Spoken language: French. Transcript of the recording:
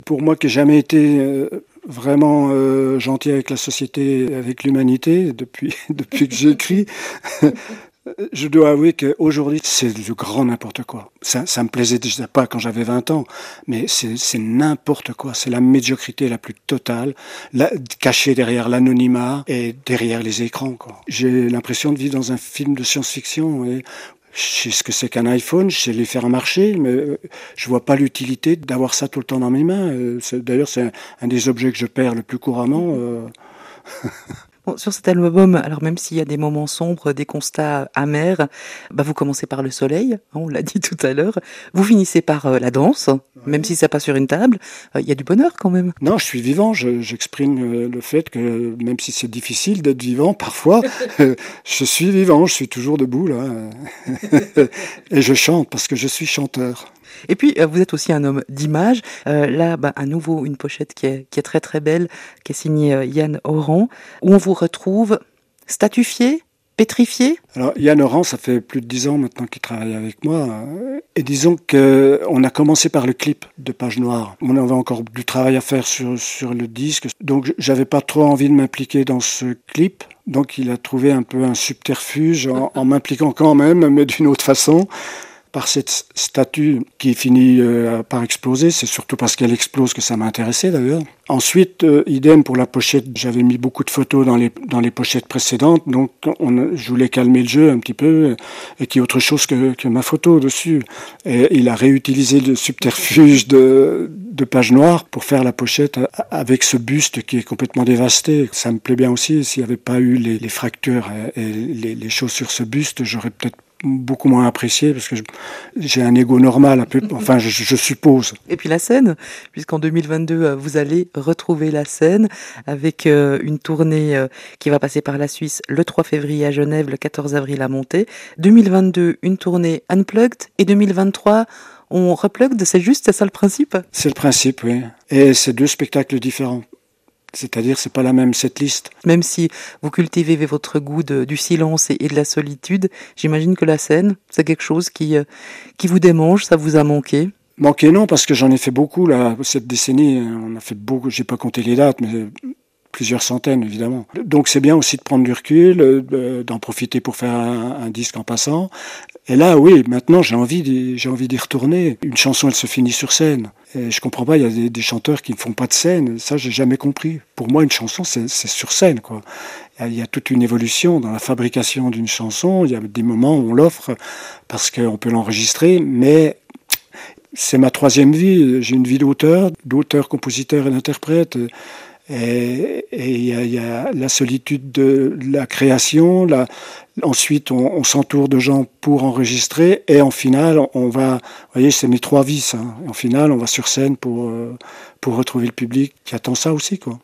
pour moi qui n'ai jamais été vraiment gentil avec la société, avec l'humanité, depuis que j'écris, je dois avouer qu'aujourd'hui, c'est du grand n'importe quoi. Ça me plaisait déjà pas quand j'avais 20 ans, mais c'est n'importe quoi. C'est la médiocrité la plus totale, cachée derrière l'anonymat et derrière les écrans, quoi. J'ai l'impression de vivre dans un film de science-fiction. Et je sais ce que c'est qu'un iPhone, je sais les faire marcher, mais je vois pas l'utilité d'avoir ça tout le temps dans mes mains. D'ailleurs, c'est un des objets que je perds le plus couramment. Bon, sur cet album, alors même s'il y a des moments sombres, des constats amers, vous commencez par le soleil, hein, on l'a dit tout à l'heure, vous finissez par la danse, même si ça passe sur une table, il y a du bonheur quand même. Non, je suis vivant, j'exprime le fait que même si c'est difficile d'être vivant parfois, je suis vivant, je suis toujours debout là, et je chante parce que je suis chanteur. Et puis, vous êtes aussi un homme d'image. Là, à nouveau, une pochette qui est très très belle, qui est signée Yann Oran, où on vous retrouve statufié, pétrifié. Alors, Yann Oran, ça fait plus de 10 ans maintenant qu'il travaille avec moi. Et disons qu'on a commencé par le clip de Page Noire. On avait encore du travail à faire sur le disque. Donc, j'avais pas trop envie de m'impliquer dans ce clip. Donc, il a trouvé un peu un subterfuge en m'impliquant quand même, mais d'une autre façon. Par cette statue qui finit par exploser, c'est surtout parce qu'elle explose que ça m'a intéressé d'ailleurs. Ensuite, idem pour la pochette, j'avais mis beaucoup de photos dans les pochettes précédentes, donc je voulais calmer le jeu un petit peu, et qu'il y ait autre chose que ma photo dessus. Et il a réutilisé le subterfuge de Page Noire pour faire la pochette avec ce buste qui est complètement dévasté. Ça me plaît bien aussi, s'il n'y avait pas eu les fractures et les choses sur ce buste, j'aurais peut-être beaucoup moins apprécié parce que j'ai un ego normal un peu, enfin je suppose. Et puis la scène, puisqu'en 2022 vous allez retrouver la scène avec une tournée qui va passer par la Suisse le 3 février à Genève, le 14 avril à Monté. 2022 une tournée unplugged et 2023 on replugged, c'est ça le principe? C'est le principe, oui. Et c'est 2 spectacles différents. C'est-à-dire, c'est pas la même setlist. Même si vous cultivez votre goût du silence et de la solitude, j'imagine que la scène, c'est quelque chose qui vous démange, ça vous a manqué. Manqué non, parce que j'en ai fait beaucoup là cette décennie. On a fait beaucoup. J'ai pas compté les dates, mais plusieurs centaines évidemment. Donc c'est bien aussi de prendre du recul, d'en profiter pour faire un disque en passant. Et là, oui, maintenant j'ai envie d'y retourner. Une chanson, elle se finit sur scène. Et je comprends pas, il y a des chanteurs qui ne font pas de scène. Ça, j'ai jamais compris. Pour moi, une chanson, c'est sur scène, quoi. Il y a toute une évolution dans la fabrication d'une chanson. Il y a des moments où on l'offre parce qu'on peut l'enregistrer, mais c'est ma 3e vie. J'ai une vie d'auteur, compositeur et d'interprète. Et il y a la solitude de la création. Ensuite, on s'entoure de gens pour enregistrer. Et en finale, on va... Vous voyez, c'est mes 3 vies, ça. En finale, on va sur scène pour retrouver le public qui attend ça aussi, quoi.